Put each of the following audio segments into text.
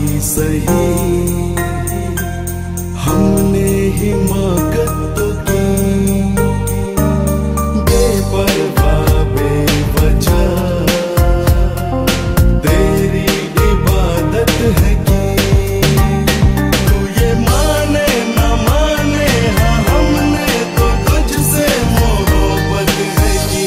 ही सही हमने हिमाकत तो की, बेपरवाह बेवजह तेरी इबादत है की। तू ये माने न माने हाँ हमने तो तुझसे मोहब्बत है की।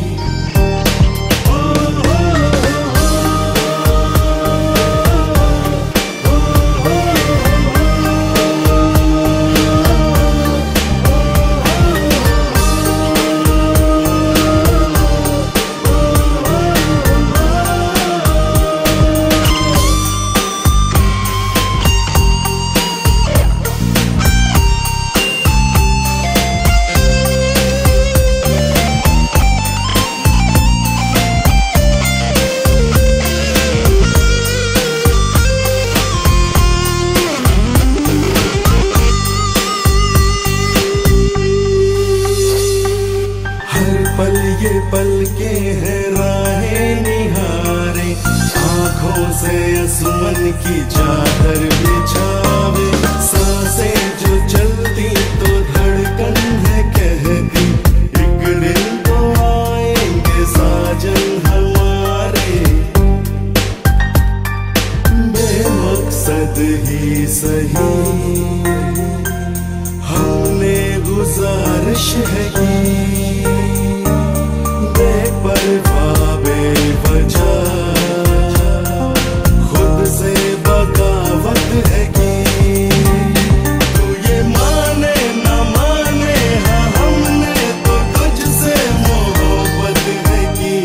पल ये पल के हैं राहें निहारे, आँखों से आसमान की चादर बिछावे। सांसें जो चलती तो धड़कन है कहती, एक दिन तो आएंगे साजन हमारे। बेमकसद ही सही हमने गुजारिश है की, बेपरवाह बेवजह खुद से बगावत है की। तू ये माने न माने हाँ हमने तो तुझसे मोहब्बत है की।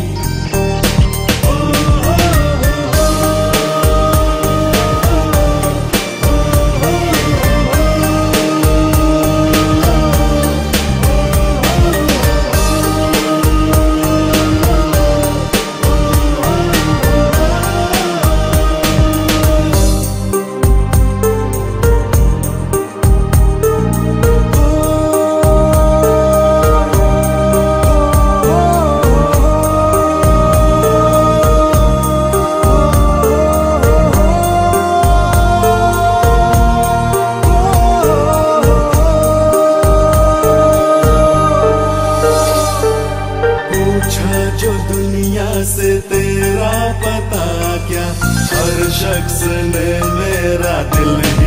जो दुनिया से तेरा पता क्या, हर शख्स ने मेरा दिल